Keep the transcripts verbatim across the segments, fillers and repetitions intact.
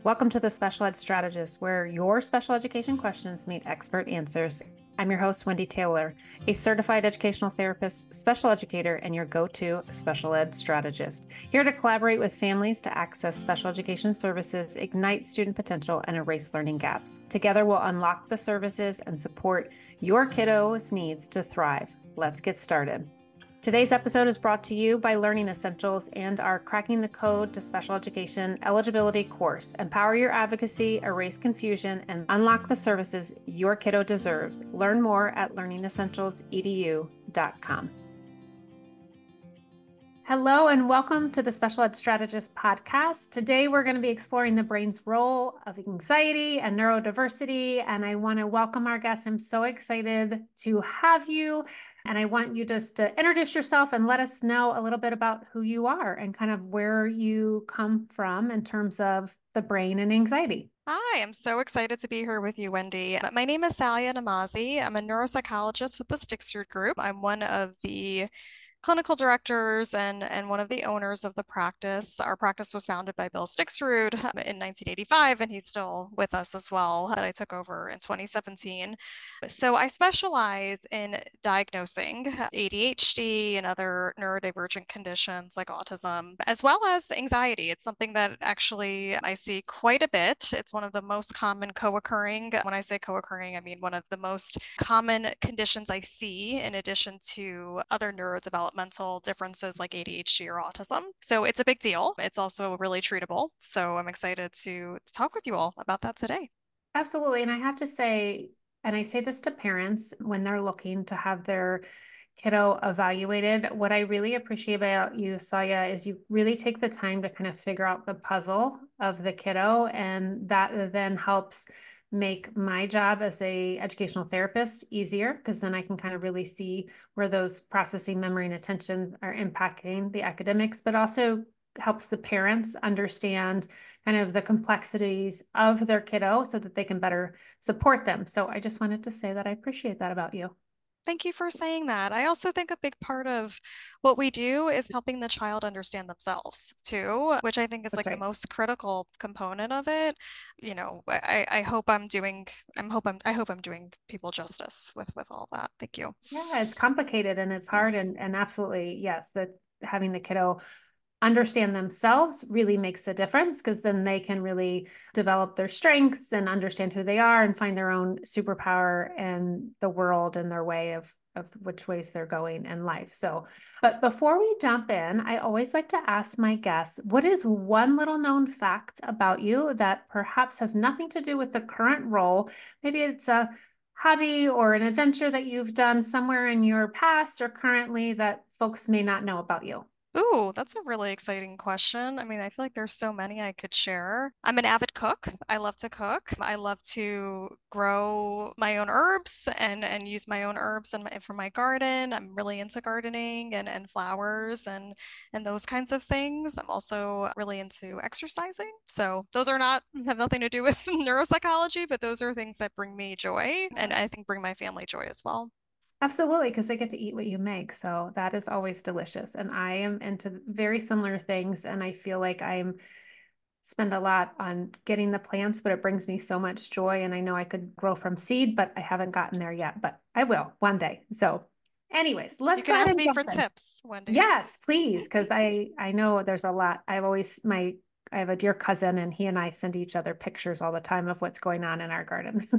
Welcome to the Special Ed Strategist, where your special education questions meet expert answers. I'm your host, Wendy Taylor, a certified educational therapist, special educator, and your go-to special ed strategist. Here to collaborate with families to access special education services, ignite student potential, and erase learning gaps. Together, we'll unlock the services and support your kiddo's needs to thrive. Let's get started. Today's episode is brought to you by Learning Essentials and our Cracking the Code to Special Education eligibility course. Empower your advocacy, erase confusion, and unlock the services your kiddo deserves. Learn more at learning essentials e d u dot com. Hello and welcome to the Special Ed Strategist podcast. Today we're going to be exploring the brain's role of anxiety and neurodiversity, and I want to welcome our guest. I'm so excited to have you, and I want you just to introduce yourself and let us know a little bit about who you are and kind of where you come from in terms of the brain and anxiety. Hi, I'm so excited to be here with you, Wendy. My name is Salia Namazi. I'm a neuropsychologist with the Stixrud Group. I'm one of the clinical directors and, and one of the owners of the practice. Our practice was founded by Bill Stixrud in nineteen eighty-five, and he's still with us as well, that I took over in twenty seventeen. So I specialize in diagnosing A D H D and other neurodivergent conditions like autism, as well as anxiety. It's something that actually I see quite a bit. It's one of the most common co-occurring. When I say co-occurring, I mean one of the most common conditions I see in addition to other neurodevelopmental differences like A D H D or autism. So it's a big deal. It's also really treatable. So I'm excited to, to talk with you all about that today. Absolutely. And I have to say, and I say this to parents when they're looking to have their kiddo evaluated, what I really appreciate about you, Saya, is you really take the time to kind of figure out the puzzle of the kiddo, and that then helps make my job as a educational therapist easier, because then I can kind of really see where those processing, memory, and attention are impacting the academics, but also helps the parents understand kind of the complexities of their kiddo so that they can better support them. So I just wanted to say that I appreciate that about you. Thank you for saying that. I also think a big part of what we do is helping the child understand themselves too, which I think is That's like the right. most critical component of it. You know, I, I hope I'm doing, I'm hope I'm, I hope I'm doing people justice with with all that. Thank you. Yeah, it's complicated and it's hard, and and absolutely, yes, that having the kiddo understand themselves really makes a difference, because then they can really develop their strengths and understand who they are and find their own superpower and the world and their way of of which ways they're going in life. So, but before we jump in, I always like to ask my guests, what is one little known fact about you that perhaps has nothing to do with the current role? Maybe it's a hobby or an adventure that you've done somewhere in your past or currently that folks may not know about you. Ooh, that's a really exciting question. I mean, I feel like there's so many I could share. I'm an avid cook. I love to cook. I love to grow my own herbs and and use my own herbs in my, from my garden. I'm really into gardening and and flowers and and those kinds of things. I'm also really into exercising. So those are not have nothing to do with neuropsychology, but those are things that bring me joy and I think bring my family joy as well. Absolutely, because they get to eat what you make. So that is always delicious. And I am into very similar things. And I feel like I'm spend a lot on getting the plants, but it brings me so much joy. And I know I could grow from seed, but I haven't gotten there yet, but I will one day. So anyways, You let's can go ahead ask and me jump for in. tips, Wendy. Yes, please, because I I know there's a lot. I've always my I have a dear cousin, and he and I send each other pictures all the time of what's going on in our gardens.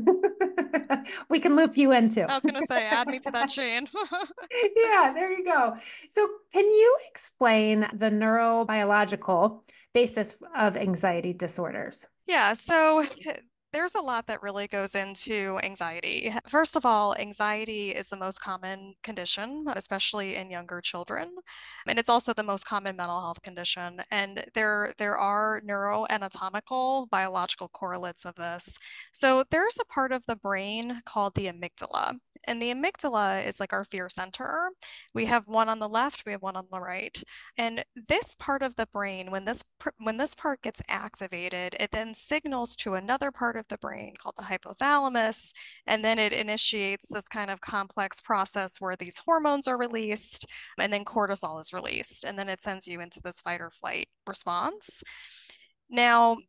We can loop you in too. I was gonna say, add me to that chain. Yeah, there you go. So, can you explain the neurobiological basis of anxiety disorders? Yeah, so there's a lot that really goes into anxiety. First of all, anxiety is the most common condition, especially in younger children. And it's also the most common mental health condition. And there, there are neuroanatomical biological correlates of this. So there's a part of the brain called the amygdala. And the amygdala is like our fear center. We have one on the left, we have one on the right. And this part of the brain, when this when this part gets activated, it then signals to another part of the brain called the hypothalamus, and then it initiates this kind of complex process where these hormones are released, and then cortisol is released, and then it sends you into this fight or flight response. Now,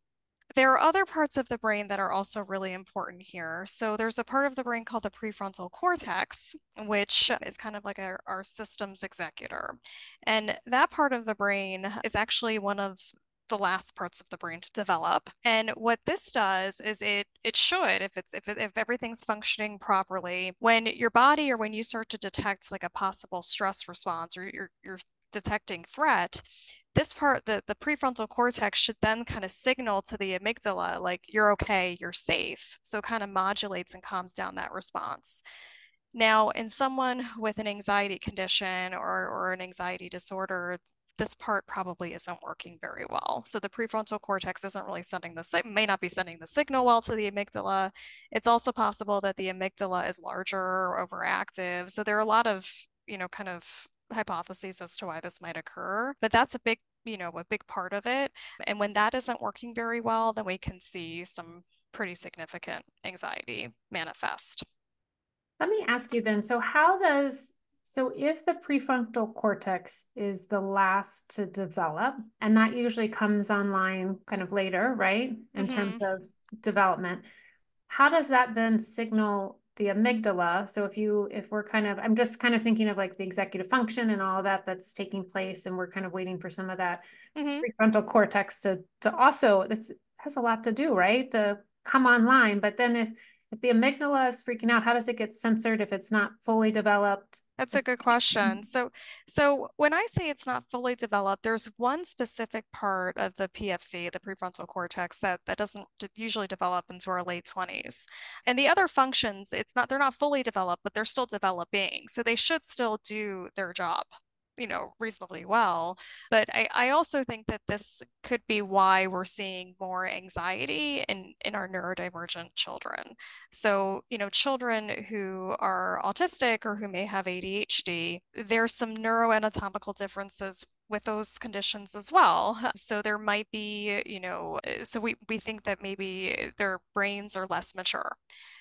There are other parts of the brain that are also really important here. So there's a part of the brain called the prefrontal cortex, which is kind of like our, our systems executor. And that part of the brain is actually one of the last parts of the brain to develop. And what this does is it it should, if it's if it, if everything's functioning properly, when your body or when you start to detect like a possible stress response or you're you're detecting threat, this part, the, the prefrontal cortex should then kind of signal to the amygdala, like, you're okay, you're safe. So it kind of modulates and calms down that response. Now, in someone with an anxiety condition or, or an anxiety disorder, this part probably isn't working very well. So the prefrontal cortex isn't really sending the, may not be sending the signal well to the amygdala. It's also possible that the amygdala is larger or overactive. So there are a lot of, you know, kind of hypotheses as to why this might occur, but that's a big, you know, a big part of it. And when that isn't working very well, then we can see some pretty significant anxiety manifest. Let me ask you then, so how does, so if the prefrontal cortex is the last to develop, and that usually comes online kind of later, right? In Mm-hmm. terms of development, how does that then signal the amygdala? So if you, if we're kind of, I'm just kind of thinking of like the executive function and all that that's taking place, and we're kind of waiting for some of that Mm-hmm. prefrontal cortex to to also, this has a lot to do, right? To come online. But then if if the amygdala is freaking out, how does it get censored if it's not fully developed? That's a good question. So, so when I say it's not fully developed, there's one specific part of the P F C, the prefrontal cortex, that that doesn't usually develop into our late twenties. And the other functions, it's not, they're not fully developed, but they're still developing. So they should still do their job, you know, reasonably well. But I, I also think that this could be why we're seeing more anxiety in, in our neurodivergent children. So, you know, children who are autistic or who may have A D H D, there's some neuroanatomical differences with those conditions as well. So there might be, you know, so we, we think that maybe their brains are less mature.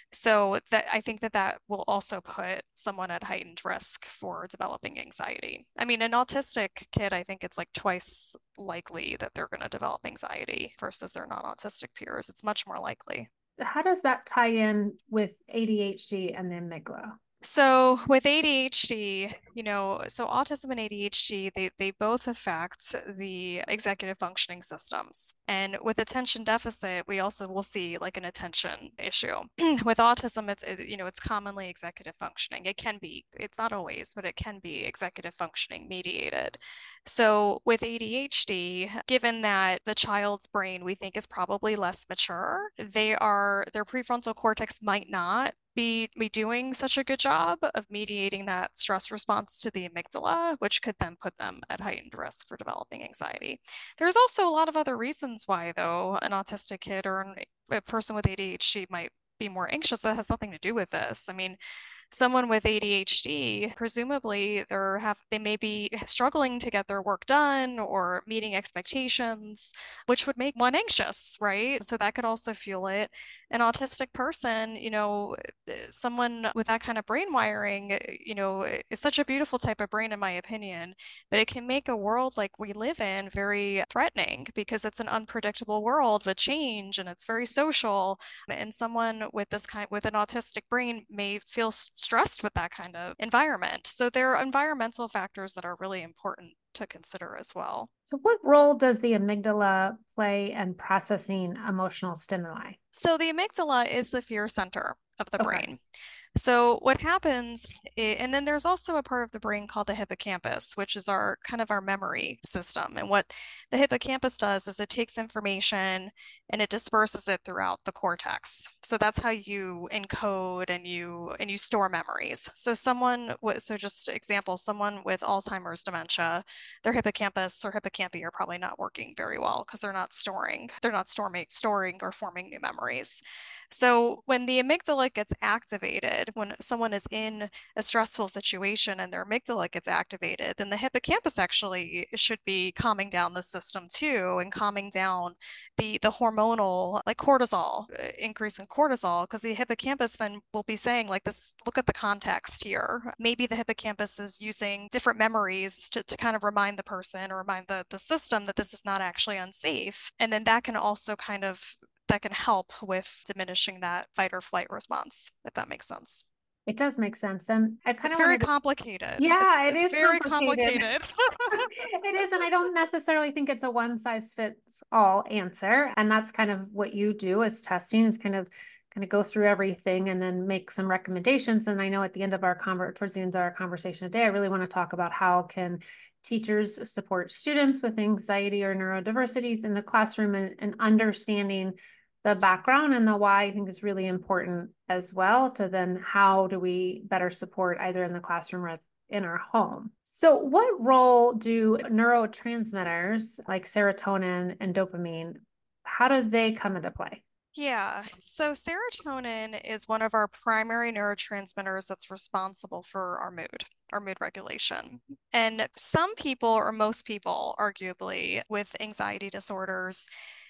So that I think that that will also put someone at heightened risk for developing anxiety. I mean, an autistic kid, I think it's like twice likely that they're going to develop anxiety versus their non-autistic peers. It's much more likely. How does that tie in with A D H D and the amygdala? So with A D H D, you know, so autism and A D H D, they, they both affect the executive functioning systems. And with attention deficit, we also will see like an attention issue. With autism, it's, it, you know, it's commonly executive functioning. It can be, it's not always, but it can be executive functioning mediated. So with A D H D, given that the child's brain we think is probably less mature, they are, their prefrontal cortex might not be, be doing such a good job of mediating that stress response to the amygdala, which could then put them at heightened risk for developing anxiety. There's also a lot of other reasons why, though, an autistic kid or an, a person with A D H D might be more anxious. That has nothing to do with this. I mean, someone with A D H D, presumably they're have they may be struggling to get their work done or meeting expectations, which would make one anxious, right? So that could also fuel it. An autistic person, you know, someone with that kind of brain wiring, you know, is such a beautiful type of brain, in my opinion, but it can make a world like we live in very threatening because it's an unpredictable world with change and it's very social. And someone with this kind, with an autistic brain may feel stressed with that kind of environment. So there are environmental factors that are really important to consider as well. So what role does the amygdala play in processing emotional stimuli? So the amygdala is the fear center of the Okay. brain. So what happens, and then there's also a part of the brain called the hippocampus, which is our kind of our memory system. And what the hippocampus does is it takes information and it disperses it throughout the cortex. So that's how you encode and you and you store memories. So someone with, so just example, someone with Alzheimer's dementia, their hippocampus or hippocampi are probably not working very well because they're not storing, they're not storing, storing or forming new memories. So when the amygdala gets activated, when someone is in a stressful situation and their amygdala gets activated, then the hippocampus actually should be calming down the system too and calming down the, the hormonal, like cortisol, uh, increase in cortisol, because the hippocampus then will be saying like this, look at the context here. Maybe the hippocampus is using different memories to, to kind of remind the person or remind the, the system that this is not actually unsafe. And then that can also kind of that can help with diminishing that fight or flight response, if that makes sense. It does make sense. And I kind It's of very wanted to, complicated. It's yeah, it it's is very complicated. complicated. It is. And I don't necessarily think it's a one size fits all answer. And that's kind of what you do as testing is kind of kind of go through everything and then make some recommendations. And I know at the end of our conver towards the end of our conversation today, I really want to talk about how can teachers support students with anxiety or neurodiversities in the classroom and, and understanding the background and the why I think is really important as well to then how do we better support either in the classroom or in our home. So what role do neurotransmitters like serotonin and dopamine, how do they come into play? Yeah, so serotonin is one of our primary neurotransmitters that's responsible for our mood, our mood regulation. And some people, or most people, arguably, with anxiety disorders,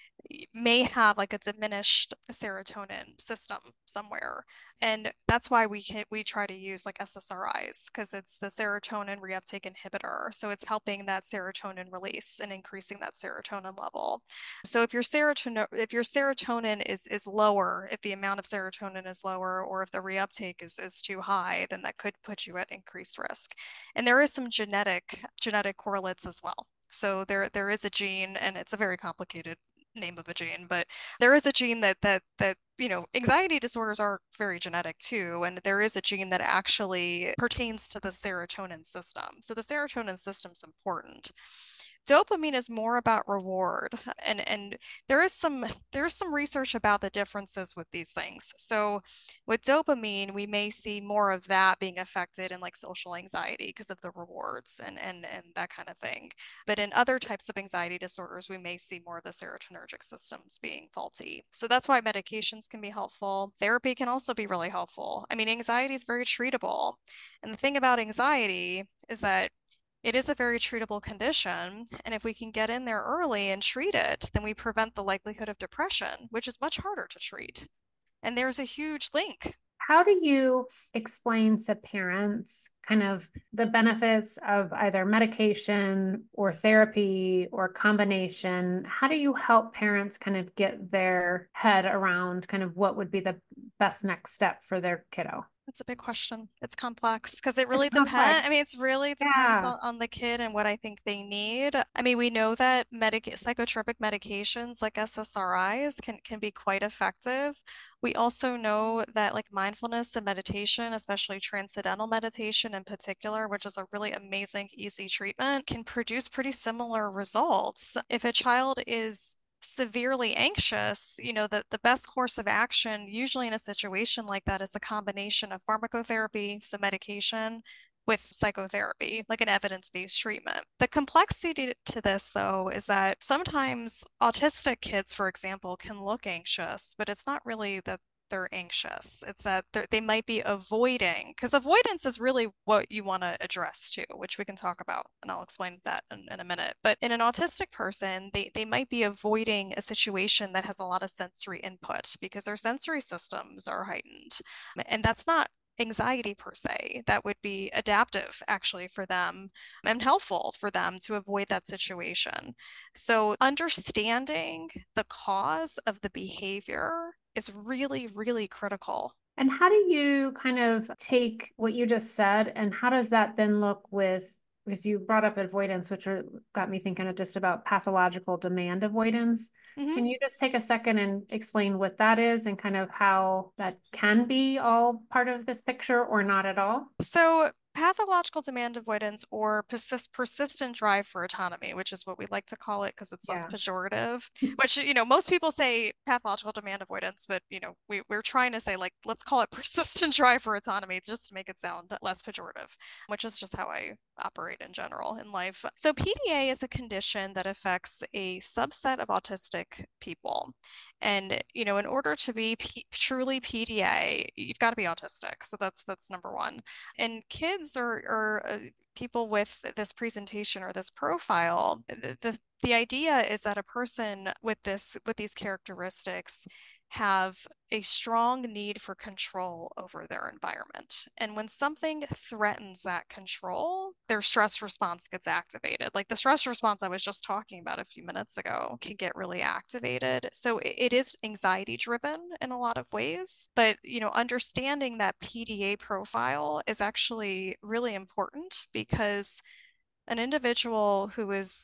may have like a diminished serotonin system somewhere. And that's why we can we try to use like S S R Is because it's the serotonin reuptake inhibitor. So it's helping that serotonin release and increasing that serotonin level. So if your serotonin if your serotonin is is lower, if the amount of serotonin is lower, or if the reuptake is is too high, then that could put you at increased risk. And there is some genetic genetic correlates as well. So there there is a gene, and it's a very complicated name of a gene, but there is a gene that that that you know, anxiety disorders are very genetic too, and there is a gene that actually pertains to the serotonin system. So the serotonin system is important. Dopamine is more about reward, and and there is some there's some research about the differences with these things. So with dopamine, we may see more of that being affected in like social anxiety because of the rewards and and and that kind of thing. But in other types of anxiety disorders, we may see more of the serotonergic systems being faulty. So that's why medications can be helpful. Therapy can also be really helpful. I mean, anxiety is very treatable. And the thing about anxiety is that it is a very treatable condition. And if we can get in there early and treat it, then we prevent the likelihood of depression, which is much harder to treat. And there's a huge link. How do you explain to parents kind of the benefits of either medication or therapy or combination? How do you help parents kind of get their head around kind of what would be the best next step for their kiddo? That's a big question. It's complex because it It's really complex. depends. I mean, it's really depends Yeah. on, on the kid and what I think they need. I mean, we know that medic psychotropic medications like S S R Is can, can be quite effective. We also know that like mindfulness and meditation, especially transcendental meditation in particular, which is a really amazing, easy treatment, can produce pretty similar results. If a child is severely anxious, you know, the, the best course of action, usually in a situation like that, is a combination of pharmacotherapy, so medication, with psychotherapy, like an evidence-based treatment. The complexity to this, though, is that sometimes autistic kids, for example, can look anxious, but it's not really that they're anxious. It's that they might be avoiding, because avoidance is really what you want to address too, which we can talk about, and I'll explain that in, in a minute. But in an autistic person, they, they might be avoiding a situation that has a lot of sensory input because their sensory systems are heightened. And that's not anxiety per se. That would be adaptive actually for them and helpful for them to avoid that situation. So understanding the cause of the behavior is really, really critical. And how do you kind of take what you just said and how does that then look with, because you brought up avoidance, which are, got me thinking of just about pathological demand avoidance. Mm-hmm. Can you just take a second and explain what that is and kind of how that can be all part of this picture or not at all? So pathological demand avoidance, or persist persistent drive for autonomy, which is what we like to call it because it's less Yeah. pejorative, which, you know, most people say pathological demand avoidance, but, you know, we, we're trying to say, like, let's call it persistent drive for autonomy just to make it sound less pejorative, which is just how I operate in general in life. So P D A is a condition that affects a subset of autistic people. And, you know, in order to be P truly P D A, you've got to be autistic. So that's that's number one. And kids or, or uh, people with this presentation or this profile, the, the the idea is that a person with this with these characteristics have a strong need for control over their environment. And when something threatens that control, their stress response gets activated. Like the stress response I was just talking about a few minutes ago can get really activated. So it is anxiety driven in a lot of ways. But, you know, understanding that P D A profile is actually really important because an individual who is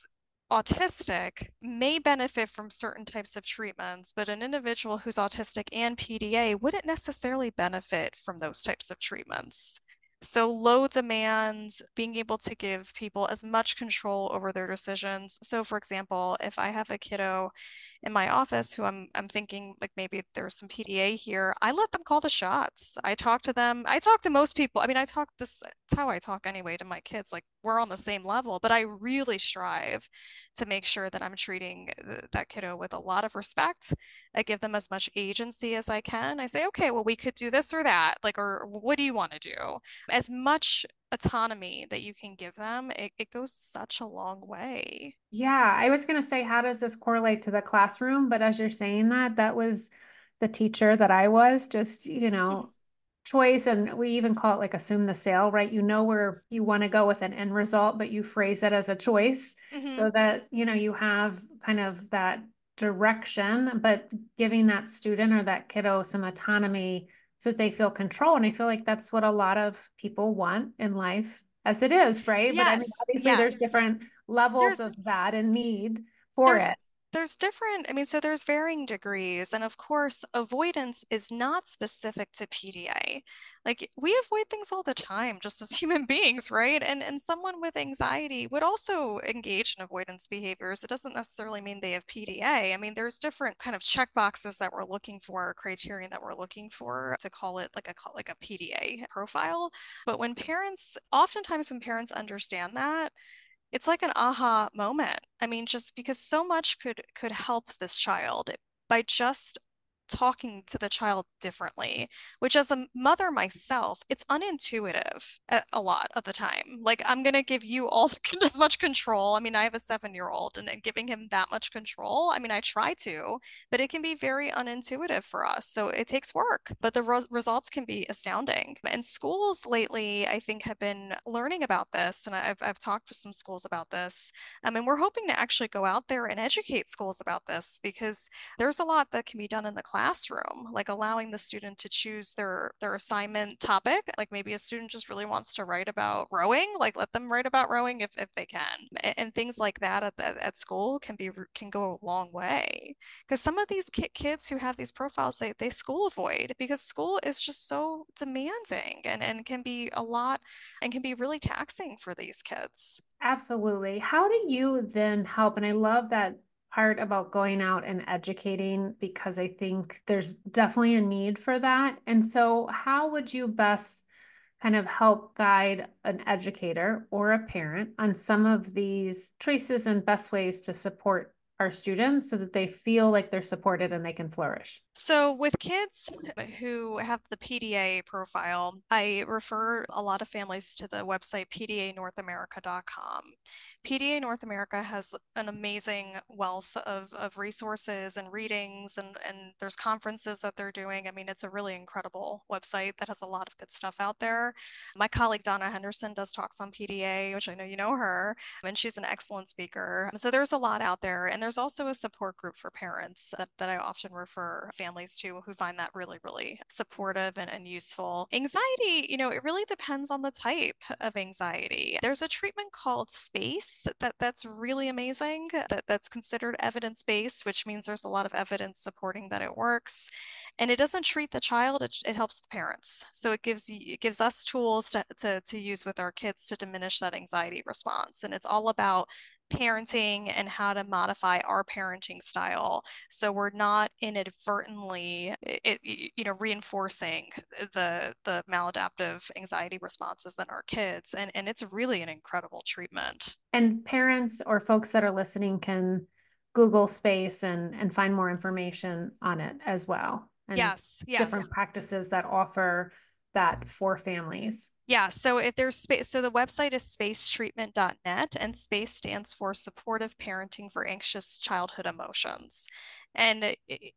autistic may benefit from certain types of treatments, but an individual who's autistic and P D A wouldn't necessarily benefit from those types of treatments. So low demands, being able to give people as much control over their decisions. So for example, if I have a kiddo in my office who I'm I'm thinking like maybe there's some P D A here, I let them call the shots. I talk to them. I talk to most people. I mean, I talk this, it's how I talk anyway to my kids. Like we're on the same level, but I really strive to make sure that I'm treating th- that kiddo with a lot of respect. I give them as much agency as I can. I say, okay, well, we could do this or that, like, or what do you want to do? As much autonomy that you can give them, it, it goes such a long way. Yeah, I was going to say, how does this correlate to the classroom? But as you're saying that, that was the teacher that I was, just, you Mhm. know, choice. And we even call it like assume the sale, right? You know where you want to go with an end result, but you phrase it as a choice Mhm. so that, you know, you have kind of that direction, but giving that student or that kiddo some autonomy so that they feel control. And I feel like that's what a lot of people want in life as it is, right? But I mean, Yes, obviously there's yes. different levels There's of that and need for there's it. there's different, I mean, so there's varying degrees. And of course, avoidance is not specific to P D A. Like we avoid things all the time, just as human beings, right? And and someone with anxiety would also engage in avoidance behaviors. It doesn't necessarily mean they have P D A. I mean, there's different kind of check boxes that we're looking for, criterion that we're looking for to call it like a like a P D A profile. But when parents, oftentimes when parents understand that, it's like an aha moment. I mean, just because so much could could help this child by just talking to the child differently, which as a mother myself, it's unintuitive a, a lot of the time. Like I'm gonna give you all the, as much control. I mean, I have a seven-year-old and, and giving him that much control. I mean, I try to, but it can be very unintuitive for us. So it takes work, but the res results can be astounding. And schools lately, I think, have been learning about this, and I've, I've talked with some schools about this. Um, and we're hoping to actually go out there and educate schools about this because there's a lot that can be done in the classroom, like allowing the student to choose their their assignment topic. Like maybe a student just really wants to write about rowing, like let them write about rowing if, if they can. And, and things like that at, at school can be can go a long way. Because some of these ki kids who have these profiles, they, they school avoid because school is just so demanding and, and can be a lot and can be really taxing for these kids. Absolutely. How do you then help? And I love that part about going out and educating because I think there's definitely a need for that. And so, how would you best kind of help guide an educator or a parent on some of these choices and best ways to support our students so that they feel like they're supported and they can flourish? So with kids who have the P D A profile, I refer a lot of families to the website P D A North America dot com. P D A North America has an amazing wealth of, of resources and readings, and, and there's conferences that they're doing. I mean, it's a really incredible website that has a lot of good stuff out there. My colleague Donna Henderson does talks on P D A, which I know you know her, and she's an excellent speaker. So there's a lot out there. And there's also a support group for parents that, that I often refer families to who find that really, really supportive and, and useful. Anxiety, you know, it really depends on the type of anxiety. There's a treatment called SPACE that that's really amazing, that, that's considered evidence-based, which means there's a lot of evidence supporting that it works. And it doesn't treat the child, it, it helps the parents. So it gives you, it gives us tools to, to, to use with our kids to diminish that anxiety response. And it's all about parenting and how to modify our parenting style so we're not inadvertently it, you know reinforcing the the maladaptive anxiety responses in our kids, and and it's really an incredible treatment. And parents or folks that are listening can Google space and and find more information on it as well, and Yes, yes. different practices that offer that for families. Yeah, so if there's space, so the website is space treatment dot net, and SPACE stands for Supportive Parenting for Anxious Childhood Emotions. And it,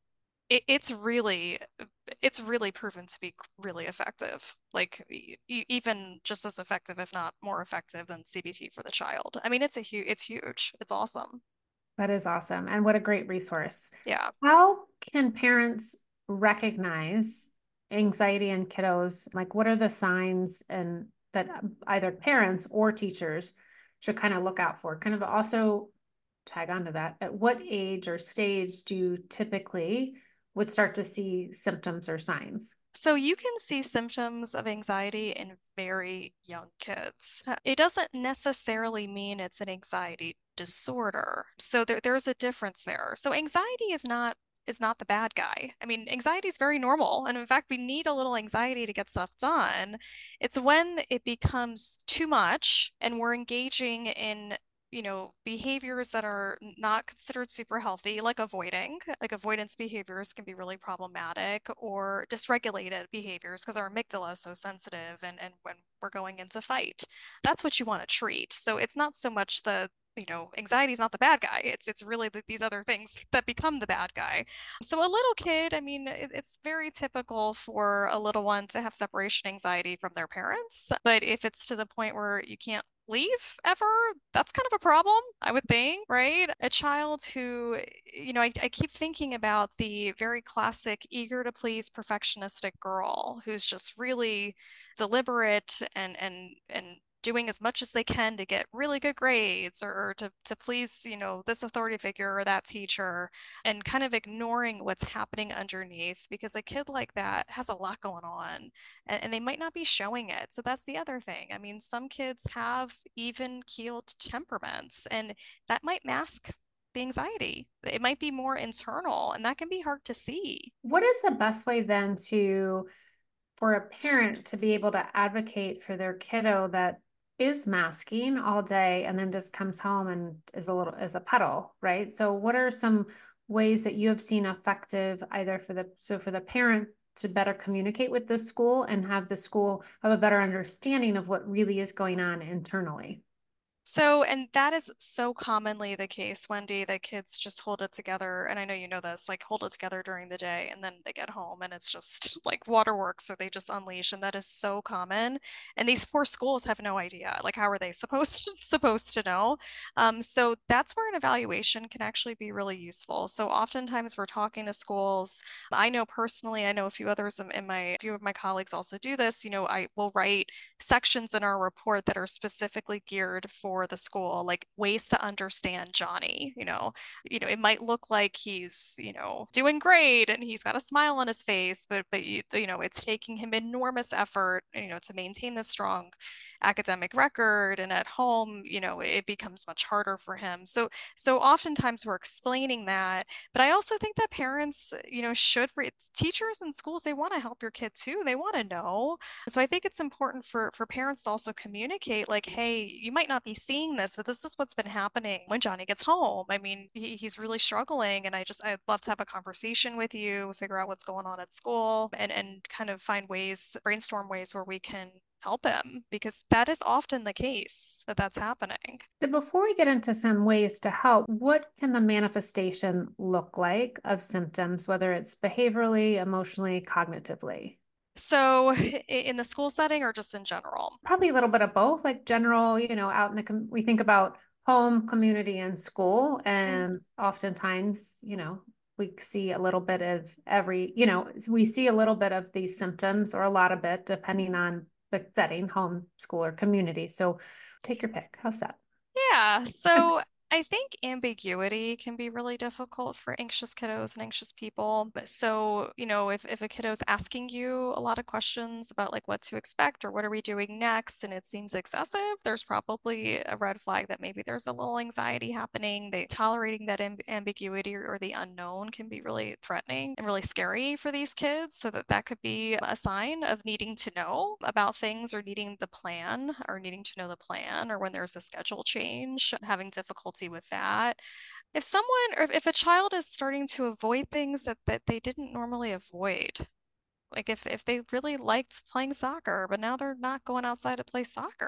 it, it's really it's really proven to be really effective. Like e- e- even just as effective, if not more effective than C B T for the child. I mean, it's a huge, it's huge. It's awesome. That is awesome. And what a great resource. Yeah. How can parents recognize anxiety in kiddos? Like, what are the signs and that either parents or teachers should kind of look out for? Kind of also tag onto that. At what age or stage do you typically would start to see symptoms or signs? So you can see symptoms of anxiety in very young kids. It doesn't necessarily mean it's an anxiety disorder. So there, there's a difference there. So anxiety is not is not the bad guy. I mean, anxiety is very normal. And in fact, we need a little anxiety to get stuff done. It's when it becomes too much and we're engaging in you know, behaviors that are not considered super healthy, like avoiding, like avoidance behaviors can be really problematic, or dysregulated behaviors because our amygdala is so sensitive and, and when we're going into fight, that's what you want to treat. So it's not so much the you know, anxiety is not the bad guy. It's it's really the, these other things that become the bad guy. So a little kid, I mean, it, it's very typical for a little one to have separation anxiety from their parents. But if it's to the point where you can't leave ever, that's kind of a problem, I would think, right? A child who, you know, I, I keep thinking about the very classic eager to please perfectionistic girl who's just really deliberate and and and doing as much as they can to get really good grades or, or to, to please, you know, this authority figure or that teacher and kind of ignoring what's happening underneath because a kid like that has a lot going on and, and they might not be showing it. So that's the other thing. I mean, some kids have even keeled temperaments, and that might mask the anxiety. It might be more internal, and that can be hard to see. What is the best way then to for a parent to be able to advocate for their kiddo that is masking all day and then just comes home and is a little is a puddle, right? So what are some ways that you have seen effective either for the so for the parent to better communicate with the school and have the school have a better understanding of what really is going on internally? So, and that is so commonly the case, Wendy, that kids just hold it together. And I know you know this, like hold it together during the day and then they get home and it's just like waterworks or they just unleash. And that is so common. And these poor schools have no idea. Like, how are they supposed to, supposed to know? Um, so that's where an evaluation can actually be really useful. So oftentimes we're talking to schools. I know personally, I know a few others in my, a few of my colleagues also do this. You know, I will write sections in our report that are specifically geared for the school, like ways to understand Johnny. You know, you know, it might look like he's, you know, doing great and he's got a smile on his face, but but you, you know, it's taking him enormous effort, you know, to maintain this strong academic record. And at home, you know, it becomes much harder for him. So so oftentimes we're explaining that, but I also think that parents, you know, should re- teachers and schools, they want to help your kid too. They want to know. So I think it's important for for parents to also communicate like, hey, you might not be seeing this, but this is what's been happening when Johnny gets home. I mean, he, he's really struggling, and I just I'd love to have a conversation with you, figure out what's going on at school, and and kind of find ways, brainstorm ways where we can help him because that is often the case that that's happening. So before we get into some ways to help, what can the manifestation look like of symptoms, whether it's behaviorally, emotionally, cognitively? So in the school setting or just in general? Probably a little bit of both, like general, you know, out in the, com- we think about home, community, and school. Mhm. And oftentimes, you know, we see a little bit of every, you know, we see a little bit of these symptoms or a lot of it, depending on the setting, home, school, or community. So take your pick. How's that? Yeah, so I think ambiguity can be really difficult for anxious kiddos and anxious people. But so, you know, if, if a kiddo's asking you a lot of questions about like what to expect or what are we doing next, and it seems excessive, there's probably a red flag that maybe there's a little anxiety happening. They tolerating that amb ambiguity or, or the unknown can be really threatening and really scary for these kids. So that that could be a sign of needing to know about things or needing the plan or needing to know the plan or when there's a schedule change, having difficulty with that. If someone or if a child is starting to avoid things that, that they didn't normally avoid, like if, if they really liked playing soccer, but now they're not going outside to play soccer,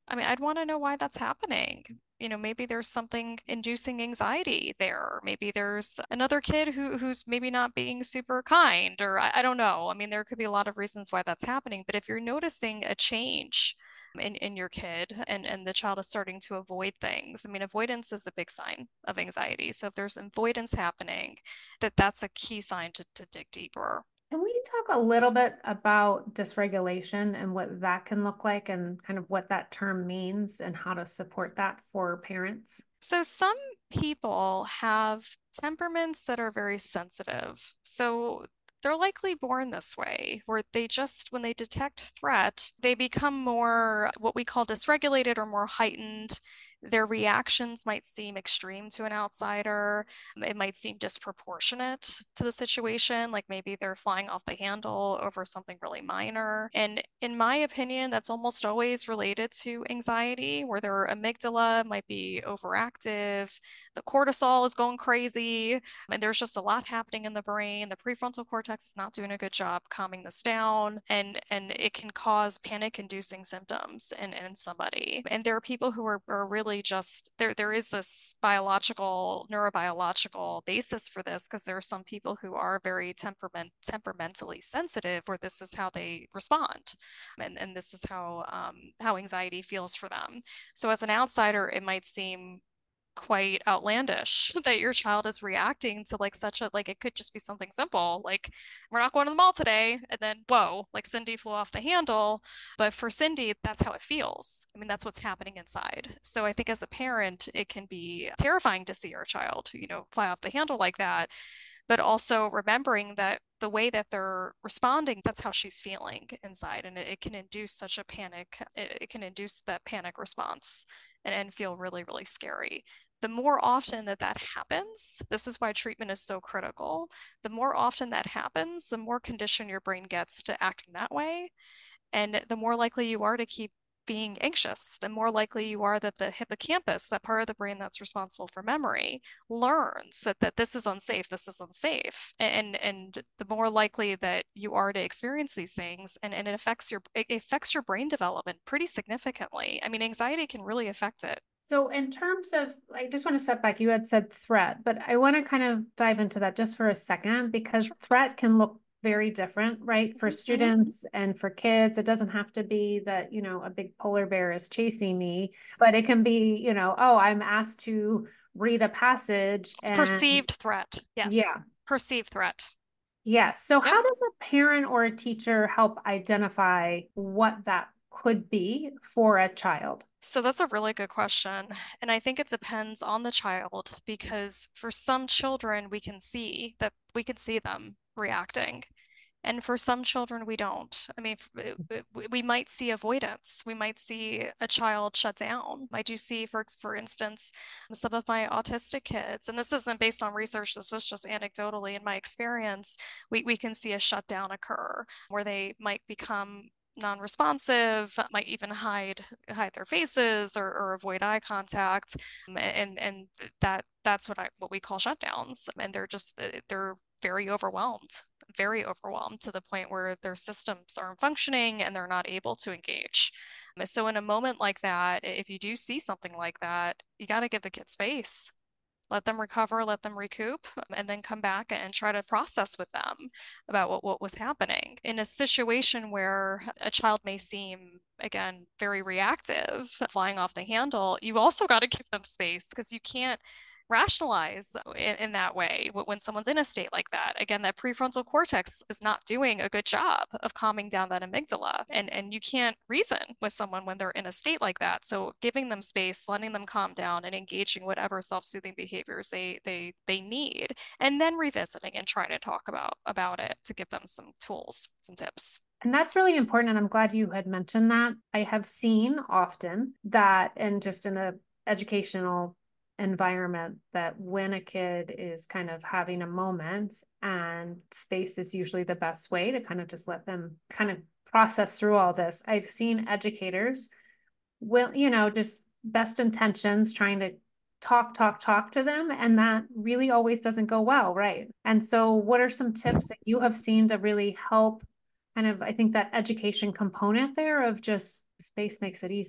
I mean, I'd want to know why that's happening. You know, maybe there's something inducing anxiety there. Maybe there's another kid who who's maybe not being super kind, or I, I don't know. I mean, there could be a lot of reasons why that's happening. But if you're noticing a change in, in your kid and, and the child is starting to avoid things, I mean, avoidance is a big sign of anxiety. So if there's avoidance happening, that that's a key sign to, to dig deeper. Can we talk a little bit about dysregulation and what that can look like and kind of what that term means and how to support that for parents? So some people have temperaments that are very sensitive. So they're likely born this way, where they just, when they detect threat, they become more what we call dysregulated or more heightened. Their reactions might seem extreme to an outsider. It might seem disproportionate to the situation, like maybe they're flying off the handle over something really minor. And in my opinion, that's almost always related to anxiety, where their amygdala might be overactive, the cortisol is going crazy, and there's just a lot happening in the brain. The prefrontal cortex is not doing a good job calming this down, and and it can cause panic-inducing symptoms in, in somebody. And there are people who are, are really just there. There is this biological, neurobiological basis for this because there are some people who are very temperament temperamentally sensitive, where this is how they respond, and and this is how um, how anxiety feels for them. So as an outsider, it might seem quite outlandish that your child is reacting to like such a like it could just be something simple like we're not going to the mall today, and then whoa, like Cindy flew off the handle. But for Cindy, that's how it feels. I mean, that's what's happening inside. So I think as a parent, it can be terrifying to see your child, you know, fly off the handle like that, but also remembering that the way that they're responding, that's how she's feeling inside, and it, it can induce such a panic, it, it can induce that panic response and, and feel really really scary. The more often that that happens, this is why treatment is so critical. The more often that happens, the more conditioned your brain gets to acting that way. And the more likely you are to keep being anxious, the more likely you are that the hippocampus, that part of the brain that's responsible for memory, learns that, that this is unsafe, this is unsafe. And, and the more likely that you are to experience these things, and, and it affects your it affects your brain development pretty significantly. I mean, anxiety can really affect it. So, in terms of, I just want to step back. You had said threat, but I want to kind of dive into that just for a second because Sure. threat can look very different, right? For Mm-hmm. students and for kids, it doesn't have to be that, you know, a big polar bear is chasing me, but it can be, you know, oh, I'm asked to read a passage It's and perceived threat. Yes. yeah. Perceived threat. Yeah. So, Yep. how does a parent or a teacher help identify what that could be for a child? So that's a really good question. And I think it depends on the child because for some children, we can see that we can see them reacting. And for some children, we don't. I mean, we might see avoidance. We might see a child shut down. I do see, for for instance, some of my autistic kids, and this isn't based on research, this is just anecdotally in my experience, we, we can see a shutdown occur where they might become non-responsive, might even hide hide their faces or, or avoid eye contact, and and that that's what I what we call shutdowns, and they're just they're very overwhelmed, very overwhelmed to the point where their systems aren't functioning and they're not able to engage. So in a moment like that, if you do see something like that, you got to give the kid space. Let them recover, let them recoup, and then come back and try to process with them about what, what was happening. In a situation where a child may seem, again, very reactive, flying off the handle, you also got to give them space because you can't rationalize in, in that way when someone's in a state like that. Again, that prefrontal cortex is not doing a good job of calming down that amygdala. And, and you can't reason with someone when they're in a state like that. So giving them space, letting them calm down and engaging whatever self-soothing behaviors they they they need, and then revisiting and trying to talk about about it to give them some tools, some tips. And that's really important. And I'm glad you had mentioned that. I have seen often that, and just in a educational environment, that when a kid is kind of having a moment, and space is usually the best way to kind of just let them kind of process through all this. I've seen educators will, you know, just best intentions trying to talk, talk, talk to them. And that really always doesn't go well, right? And so what are some tips that you have seen to really help kind of, I think that education component there of just space makes it easy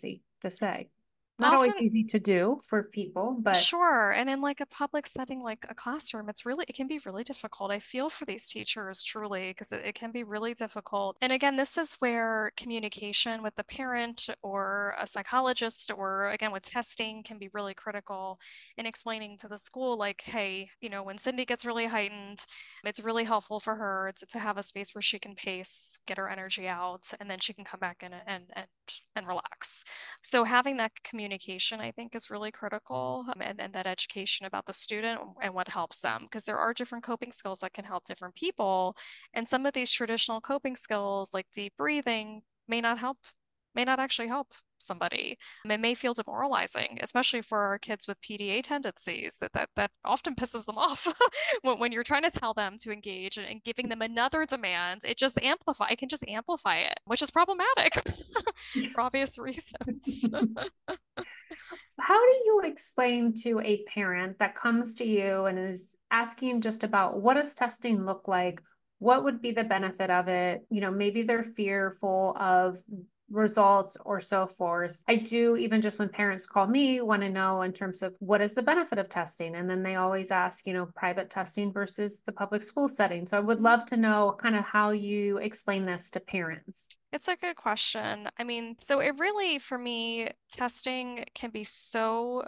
to say. Not always Often, easy to do for people, but sure. And in like a public setting, like a classroom, it's really, it can be really difficult. I feel for these teachers truly, because it, it can be really difficult. And again, this is where communication with the parent or a psychologist, or again, with testing, can be really critical in explaining to the school, like, hey, you know, when Cindy gets really heightened, it's really helpful for her to, to have a space where she can pace, get her energy out, and then she can come back in and, and, and relax. So having that communication, I think, is really critical, um, and, and that education about the student and what helps them, because there are different coping skills that can help different people. And some of these traditional coping skills, like deep breathing, may not help, may not actually help somebody. It may feel demoralizing, especially for our kids with P D A tendencies, that that, that often pisses them off when, when you're trying to tell them to engage, and, and giving them another demand, it just amplify, it can just amplify it, which is problematic for obvious reasons. how do you explain to a parent that comes to you and is asking just about what does testing look like? What would be the benefit of it? You know, maybe they're fearful of results or so forth. I do, even just when parents call me, want to know in terms of what is the benefit of testing. And then they always ask, you know, private testing versus the public school setting. So I would love to know kind of how you explain this to parents. It's a good question. I mean, so it really, for me, testing can be so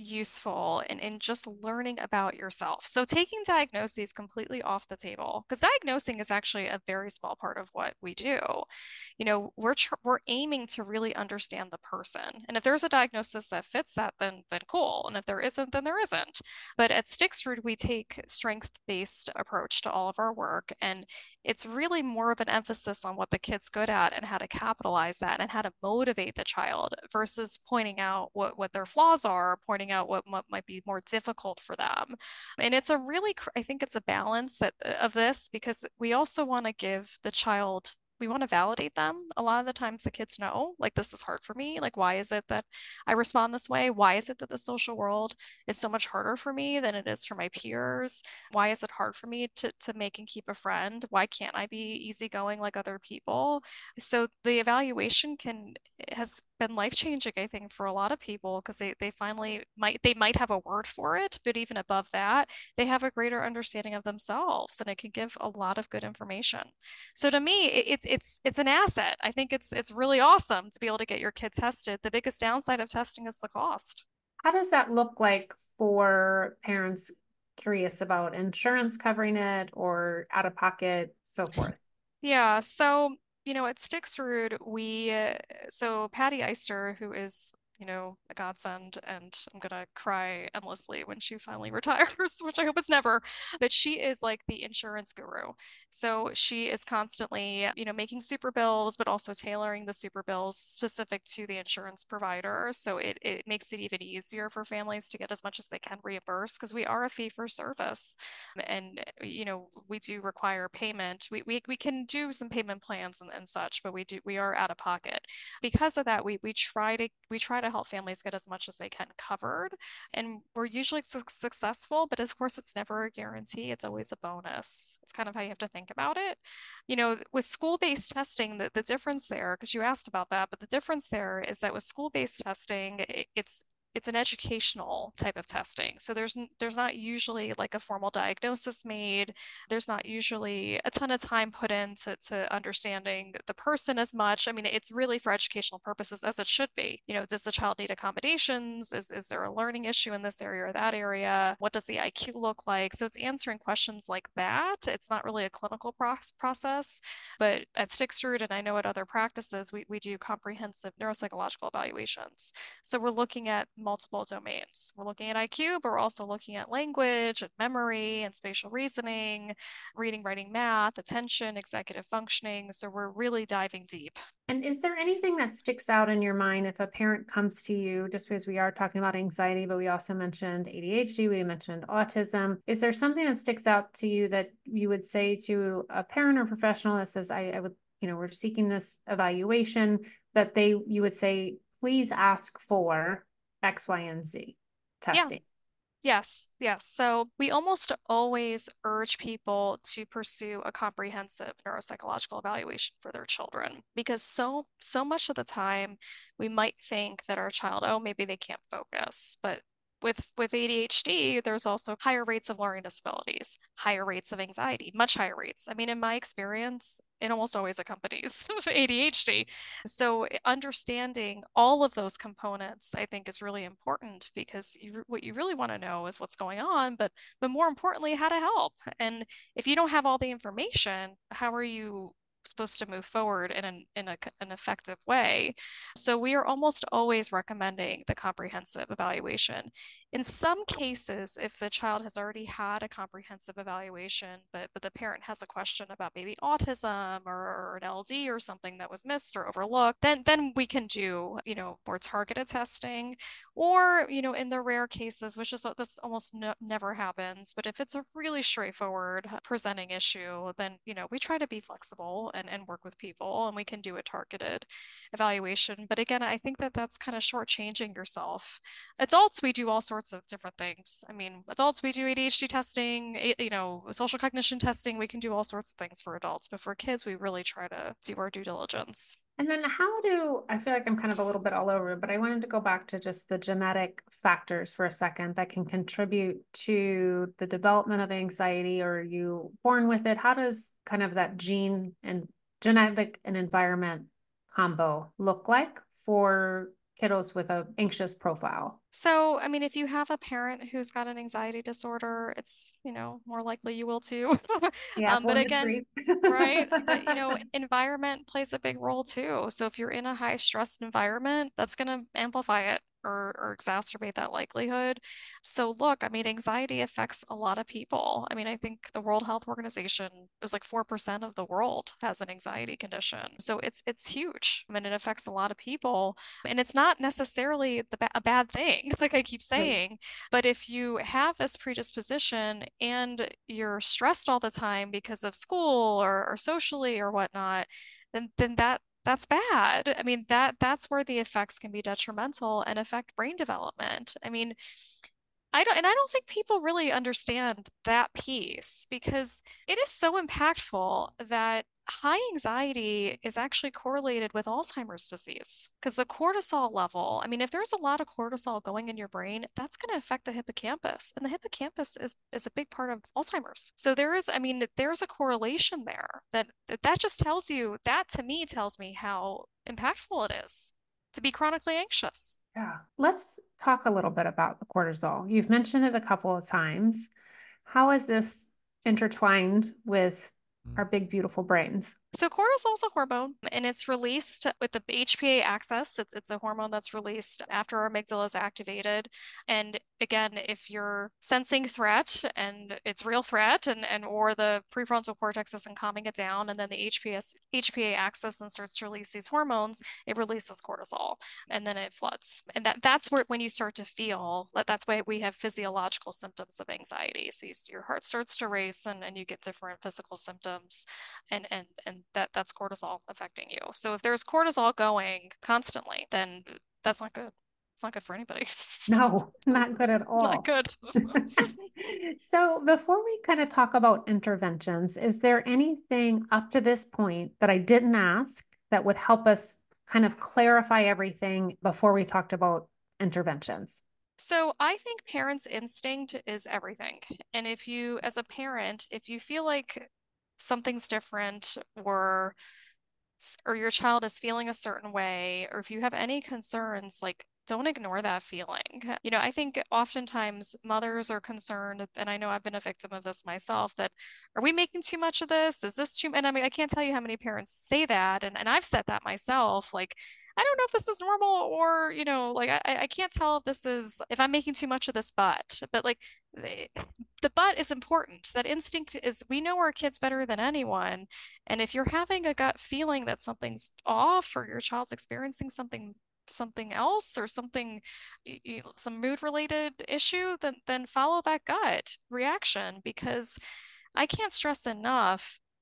useful in, in just learning about yourself. So taking diagnoses completely off the table, because diagnosing is actually a very small part of what we do. You know, we're tr we're aiming to really understand the person. And if there's a diagnosis that fits that, then then cool. And if there isn't, then there isn't. But at Stixford, we take strength-based approach to all of our work, and it's really more of an emphasis on what the kid's good at and how to capitalize that and how to motivate the child, versus pointing out what, what their flaws are, pointing out what, what might be more difficult for them. And it's a really, I think it's a balance that of this, because we also want to give the child, we want to validate them. A lot of the times the kids know, like, this is hard for me. Like, why is it that I respond this way? Why is it that the social world is so much harder for me than it is for my peers? Why is it hard for me to, to make and keep a friend? Why can't I be easygoing like other people? So the evaluation can has been life-changing, I think, for a lot of people, because they, they finally might they might have a word for it, but even above that, they have a greater understanding of themselves, and it can give a lot of good information. So to me, it, it's it's it's an asset. I think it's it's really awesome to be able to get your kid tested. The biggest downside of testing is the cost. How does that look like for parents curious about insurance covering it or out of pocket, so forth? Yeah, so you know, at Stixrud, we uh, so Patty Eister, who is, you know, a godsend, and I'm gonna cry endlessly when she finally retires, which I hope is never, but she is like the insurance guru. So she is constantly, you know, making super bills, but also tailoring the super bills specific to the insurance provider. So it, it makes it even easier for families to get as much as they can reimbursed, because we are a fee for service. And, you know, we do require payment. We, we, we can do some payment plans and, and such, but we do, we are out of pocket. Because of that, we, we try to, we try to help families get as much as they can covered. And we're usually su successful, but of course it's never a guarantee. It's always a bonus. It's kind of how you have to think about it. You know, with school-based testing, the, the difference there, because you asked about that, but the difference there is that with school-based testing, it, it's it's an educational type of testing. So there's there's not usually like a formal diagnosis made. There's not usually a ton of time put into to understanding the person as much. I mean, it's really for educational purposes, as it should be. You know, does the child need accommodations? Is, is there a learning issue in this area or that area? What does the I Q look like? So it's answering questions like that. It's not really a clinical process, but at Stixrud, and I know at other practices, we, we do comprehensive neuropsychological evaluations. So we're looking at multiple domains. We're looking at I Q, but we're also looking at language and memory and spatial reasoning, reading, writing, math, attention, executive functioning. So we're really diving deep. And is there anything that sticks out in your mind if a parent comes to you, just because we are talking about anxiety, but we also mentioned A D H D, we mentioned autism. Is there something that sticks out to you that you would say to a parent or professional that says, I, I would, you know, we're seeking this evaluation, that they, you would say, please ask for X, Y, and Z Yeah. testing? Yes, yes. So we almost always urge people to pursue a comprehensive neuropsychological evaluation for their children because so so much of the time we might think that our child, oh, maybe they can't focus, but with with A D H D, there's also higher rates of learning disabilities, higher rates of anxiety, much higher rates. I mean, in my experience, it almost always accompanies A D H D. So understanding all of those components, I think, is really important because you, what you really want to know is what's going on, but but more importantly, how to help. And if you don't have all the information, how are you supposed to move forward in an in a, an effective way? So we are almost always recommending the comprehensive evaluation. In some cases, if the child has already had a comprehensive evaluation, but but the parent has a question about maybe autism or, or an L D or something that was missed or overlooked, then then we can do, you know, more targeted testing, or, you know, in the rare cases, which is this almost no, never happens, but if it's a really straightforward presenting issue, then, you know, we try to be flexible and, and work with people and we can do a targeted evaluation. But again, I think that that's kind of shortchanging yourself. Adults, we do all sorts of different things. I mean, adults, we do A D H D testing, you know, social cognition testing. We can do all sorts of things for adults, but for kids, we really try to do our due diligence. And then how do, I feel like I'm kind of a little bit all over, but I wanted to go back to just the genetic factors for a second that can contribute to the development of anxiety, or are you born with it? How does kind of that gene and genetic and environment combo look like for kiddos with an anxious profile? So, I mean, if you have a parent who's got an anxiety disorder, it's, you know, more likely you will too. Yeah, Um, but born again, history. right? But, you know, environment plays a big role too. So if you're in a high stressed environment, that's going to amplify it or, or exacerbate that likelihood. So look, I mean, anxiety affects a lot of people. I mean, I think the World Health Organization, it was like four percent of the world has an anxiety condition. So it's it's huge. I mean, it affects a lot of people. And it's not necessarily the ba a bad thing, like I keep Right. saying. But if you have this predisposition and you're stressed all the time because of school or, or socially or whatnot, then then that that's bad. I mean, that that's where the effects can be detrimental and affect brain development. I mean, I don't, and I don't think people really understand that piece because it is so impactful that high anxiety is actually correlated with Alzheimer's disease because the cortisol level, I mean, if there's a lot of cortisol going in your brain, that's going to affect the hippocampus, and the hippocampus is is a big part of Alzheimer's. So there is, I mean, there's a correlation there that that that just tells you, that to me tells me how impactful it is to be chronically anxious. Yeah. Let's talk a little bit about the cortisol. You've mentioned it a couple of times. How is this intertwined with our big, beautiful brains? So cortisol is a hormone and it's released with the H P A axis. It's, it's a hormone that's released after our amygdala is activated. And again, if you're sensing threat and it's real threat and, and or the prefrontal cortex isn't calming it down, and then the H P S, H P A axis and starts to release these hormones, it releases cortisol and then it floods. And that, that's where when you start to feel, that's why we have physiological symptoms of anxiety. So you, your heart starts to race and, and you get different physical symptoms, and and and that that's cortisol affecting you. So if there's cortisol going constantly, then that's not good. It's not good for anybody. No, not good at Not all. good. So before we kind of talk about interventions, is there anything up to this point that I didn't ask that would help us kind of clarify everything before we talked about interventions? So I think parents' instinct is everything. And if you, as a parent, if you feel like something's different, or or your child is feeling a certain way, or if you have any concerns, like don't ignore that feeling. You know, I think oftentimes mothers are concerned, and I know I've been a victim of this myself, that are we making too much of this? Is this too, and I mean, I can't tell you how many parents say that, and, and I've said that myself, like, I don't know if this is normal, or, you know, like I, I can't tell if this is, if I'm making too much of this, but, but like the, the but is important. That instinct is, we know our kids better than anyone. And if you're having a gut feeling that something's off or your child's experiencing something something else or something, some mood related issue, then then follow that gut reaction, because I can't stress enough,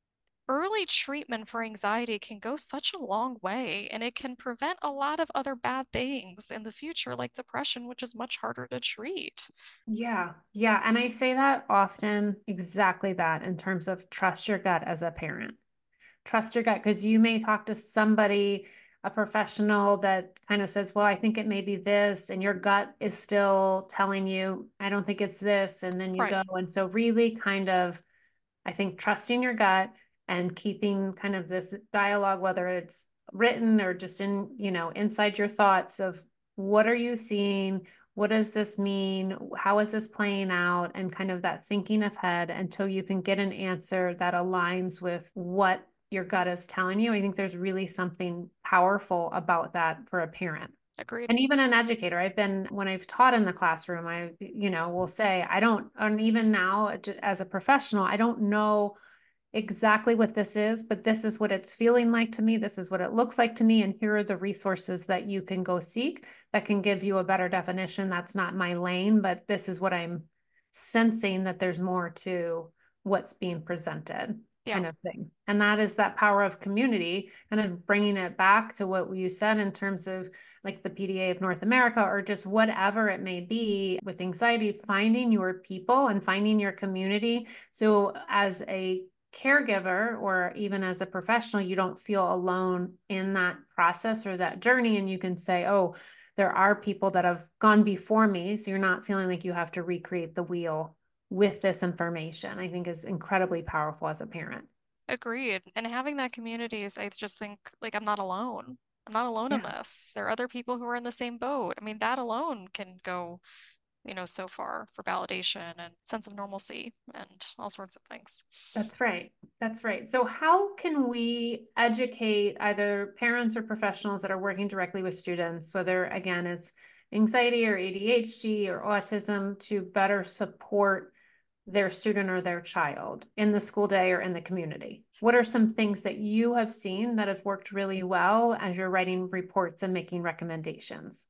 early treatment for anxiety can go such a long way, and it can prevent a lot of other bad things in the future, like depression, which is much harder to treat. Yeah, yeah. And I say that often, exactly that, in terms of trust your gut as a parent. Trust your gut, because you may talk to somebody, a professional that kind of says, well, I think it may be this, and your gut is still telling you, I don't think it's this. And then you Right. go. And so, really, kind of, I think trusting your gut and keeping kind of this dialogue, whether it's written or just in, you know, inside your thoughts of what are you seeing? What does this mean? How is this playing out? And kind of that thinking ahead until you can get an answer that aligns with what your gut is telling you. I think there's really something powerful about that for a parent. Agreed. And even an educator, I've been, when I've taught in the classroom, I, you know, will say, I don't, and even now as a professional, I don't know exactly what this is, but this is what it's feeling like to me. This is what it looks like to me. And here are the resources that you can go seek that can give you a better definition. That's not my lane, but this is what I'm sensing, that there's more to what's being presented, Yeah. kind of thing. And that is that power of community, and of bringing it back to what you said in terms of like the P D A of North America, or just whatever it may be with anxiety, finding your people and finding your community. So as a caregiver, or even as a professional, you don't feel alone in that process or that journey. And you can say, oh, there are people that have gone before me. So you're not feeling like you have to recreate the wheel with this information, I think is incredibly powerful as a parent. Agreed. And having that community is, I just think, like, I'm not alone. I'm not alone in Yeah. this. There are other people who are in the same boat. I mean, that alone can go, you know, so far for validation and sense of normalcy and all sorts of things. That's right. That's right. So, how can we educate either parents or professionals that are working directly with students, whether again it's anxiety or A D H D or autism, to better support their student or their child in the school day or in the community? What are some things that you have seen that have worked really well as you're writing reports and making recommendations?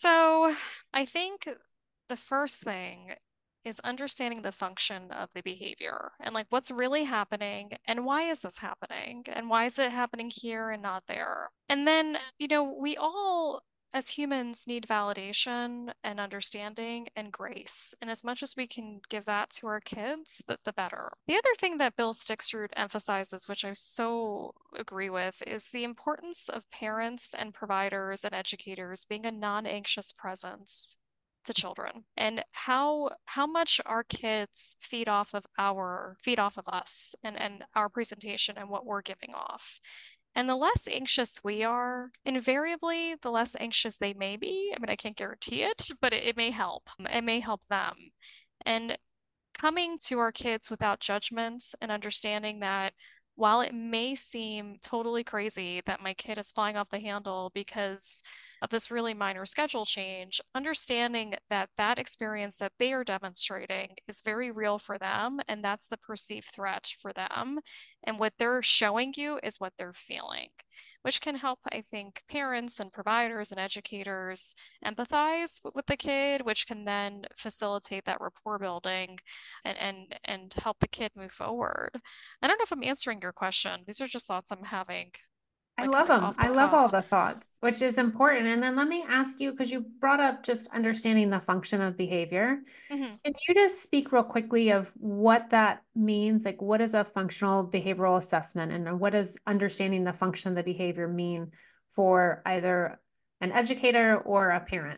So I think the first thing is understanding the function of the behavior and like what's really happening and why is this happening and why is it happening here and not there. And then, you know, we all as humans need validation and understanding and grace. And as much as we can give that to our kids, the, the better. The other thing that Bill Stixrud emphasizes, which I so agree with, is the importance of parents and providers and educators being a non-anxious presence to children, and how how much our kids feed off of our feed off of us and and our presentation and what we're giving off. And the less anxious we are, invariably, the less anxious they may be. I mean, I can't guarantee it, but it, it may help. It may help them. And coming to our kids without judgments and understanding that while it may seem totally crazy that my kid is flying off the handle because of this really minor schedule change, understanding that that experience that they are demonstrating is very real for them, and that's the perceived threat for them. And what they're showing you is what they're feeling, which can help, I think, parents and providers and educators empathize with the kid, which can then facilitate that rapport building and and and help the kid move forward. I don't know if I'm answering your question. These are just thoughts I'm having, I like kind love of them. off the I love all cuff. the thoughts, which is important. And then let me ask you, because you brought up just understanding the function of behavior. Mhm. Can you just speak real quickly of what that means? Like, what is a functional behavioral assessment, and what does understanding the function of the behavior mean for either an educator or a parent?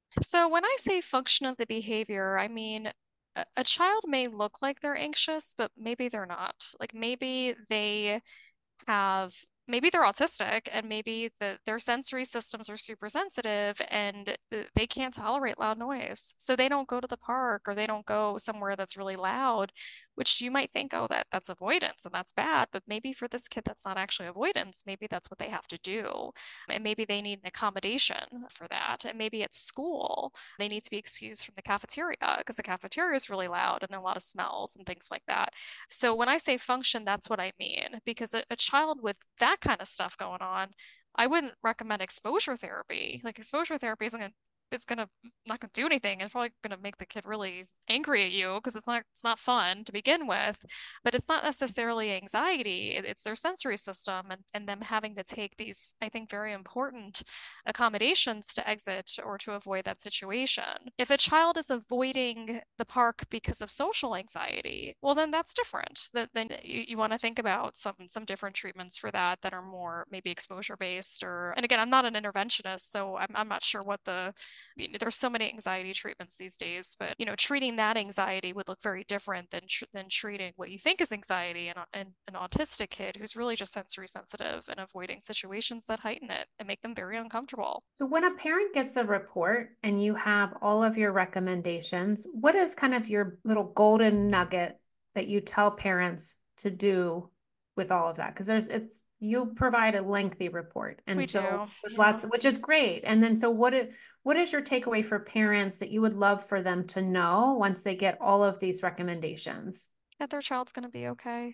So when I say function of the behavior, I mean a, a child may look like they're anxious, but maybe they're not. Like maybe they have maybe they're autistic and maybe the, their sensory systems are super sensitive and they can't tolerate loud noise. So they don't go to the park or they don't go somewhere that's really loud, which you might think, oh, that that's avoidance and that's bad. But maybe for this kid, that's not actually avoidance. Maybe that's what they have to do. And maybe they need an accommodation for that. And maybe at school, they need to be excused from the cafeteria because the cafeteria is really loud and there are a lot of smells and things like that. So when I say function, that's what I mean, because a, a child with that kind of stuff going on, I wouldn't recommend exposure therapy. Like exposure therapy isn't going to it's gonna not gonna do anything. It's probably gonna make the kid really angry at you because it's not it's not fun to begin with. But it's not necessarily anxiety. It, it's their sensory system and, and them having to take these, I think, very important accommodations to exit or to avoid that situation. If a child is avoiding the park because of social anxiety, well, then that's different. That then you, you want to think about some some different treatments for that that are more maybe exposure based or, and again, I'm not an interventionist, so I'm, I'm not sure what the, there's so many anxiety treatments these days, but you know, treating that anxiety would look very different than tr- than treating what you think is anxiety in, in an autistic kid who's really just sensory sensitive and avoiding situations that heighten it and make them very uncomfortable. So when a parent gets a report and you have all of your recommendations, what is kind of your little golden nugget that you tell parents to do with all of that? Because there's it's you provide a lengthy report, and We so do. with Yeah. lots, which is great. And then so what is what is your takeaway for parents that you would love for them to know once they get all of these recommendations? That their child's going to be okay.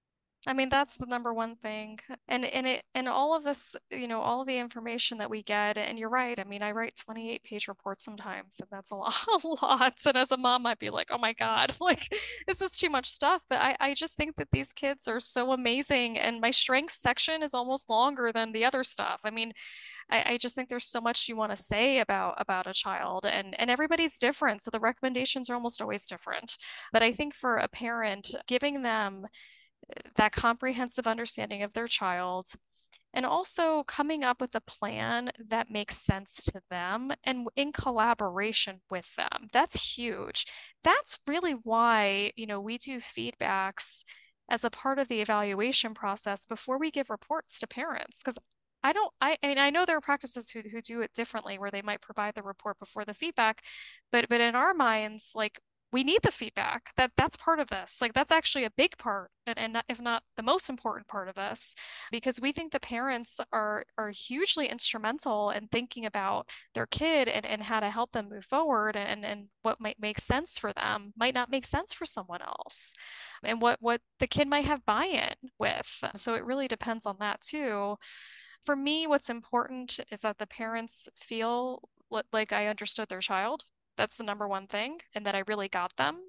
I mean, that's the number one thing. And and it and all of this, you know, all of the information that we get, and you're right. I mean, I write twenty-eight page reports sometimes, and that's a lot, a lot. And as a mom, I'd be like, oh my God, like this is too much stuff. But I, I just think that these kids are so amazing. And my strengths section is almost longer than the other stuff. I mean, I, I just think there's so much you want to say about about a child, and and everybody's different. So the recommendations are almost always different. But I think for a parent, giving them that comprehensive understanding of their child, and also coming up with a plan that makes sense to them and in collaboration with them. That's huge. That's really why, you know, we do feedbacks as a part of the evaluation process before we give reports to parents. Because I don't, I, I mean, I know there are practices who, who do it differently where they might provide the report before the feedback, but but in our minds, like we need the feedback. That that's part of this. Like that's actually a big part, and, and not, if not the most important part of this, because we think the parents are are hugely instrumental in thinking about their kid and, and how to help them move forward, and, and what might make sense for them might not make sense for someone else, and what what the kid might have buy-in with. So it really depends on that too. For me, what's important is that the parents feel like I understood their child. That's the number one thing, and that I really got them,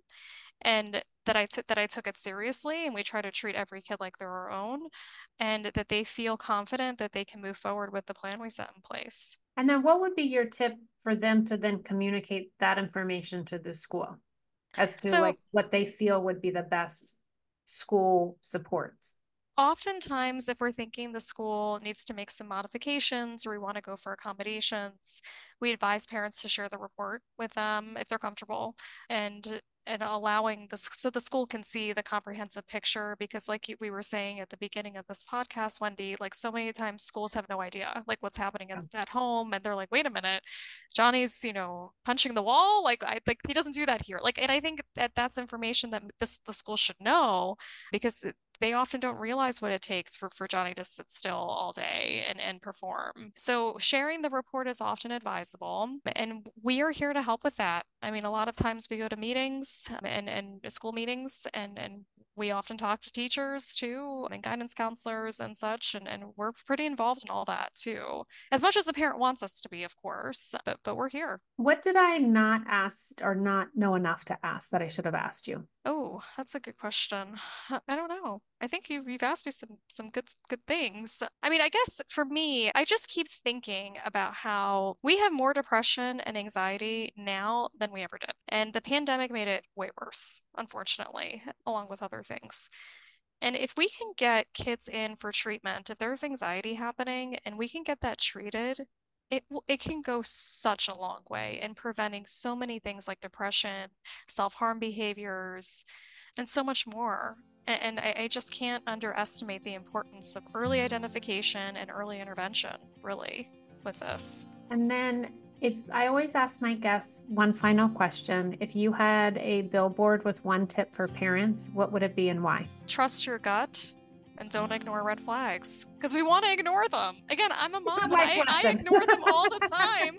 and that I took that I took it seriously, and we try to treat every kid like they're our own, and that they feel confident that they can move forward with the plan we set in place. And then what would be your tip for them to then communicate that information to the school as to So like what they feel would be the best school supports? oftentimes, if we're thinking the school needs to make some modifications or we want to go for accommodations, we advise parents to share the report with them if they're comfortable, and and allowing the so the school can see the comprehensive picture, because like you, we were saying at the beginning of this podcast, Wendy, like so many times schools have no idea like what's happening at, at home, and they're like, wait a minute, Johnny's, you know, punching the wall, like I like he doesn't do that here. Like, and I think that that's information that this the school should know, because they often don't realize what it takes for, for Johnny to sit still all day and, and perform. So sharing the report is often advisable, and we are here to help with that. I mean, a lot of times we go to meetings and, and school meetings, and, and we often talk to teachers too, and guidance counselors and such, and, and we're pretty involved in all that too, as much as the parent wants us to be, of course, but, but we're here. What did I not ask or not know enough to ask that I should have asked you? Oh, that's a good question. I don't know. I think you, you've asked me some some good good things. I mean, I guess for me, I just keep thinking about how we have more depression and anxiety now than we ever did. And the pandemic made it way worse, unfortunately, along with other things. And if we can get kids in for treatment, if there's anxiety happening and we can get that treated, it it can go such a long way in preventing so many things like depression, self-harm behaviors, and so much more. And, and I, I just can't underestimate the importance of early identification and early intervention, really, with this. And then if I always ask my guests one final question, if you had a billboard with one tip for parents, what would it be and why? Trust your gut and don't ignore red flags, because we want to ignore them. Again, I'm a mom and I, I ignore them all the time.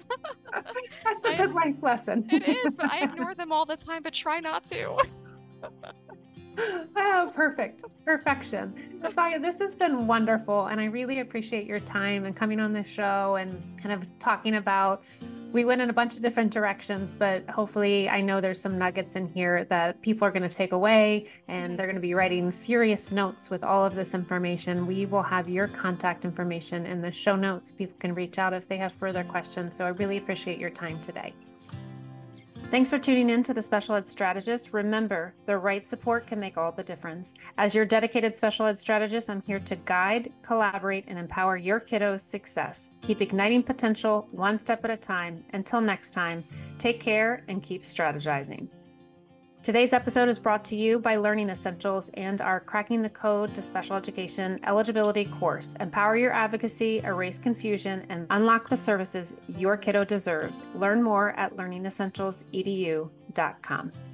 That's a good I, life lesson. It is, but I ignore them all the time, but try not to. Oh, perfect. Perfection. Natalia, this has been wonderful. And I really appreciate your time and coming on the show and kind of talking about We went in a bunch of different directions, but hopefully I know there's some nuggets in here that people are going to take away, and they're going to be writing furious notes with all of this information. We will have your contact information in the show notes. People can reach out if they have further questions. So I really appreciate your time today. Thanks for tuning in to the Special Ed Strategist. Remember, the right support can make all the difference. As your dedicated special ed strategist, I'm here to guide, collaborate, and empower your kiddos' success. Keep igniting potential one step at a time. Until next time, take care and keep strategizing. Today's episode is brought to you by Learning Essentials and our Cracking the Code to Special Education eligibility course. Empower your advocacy, erase confusion, and unlock the services your kiddo deserves. Learn more at learning essentials edu dot com.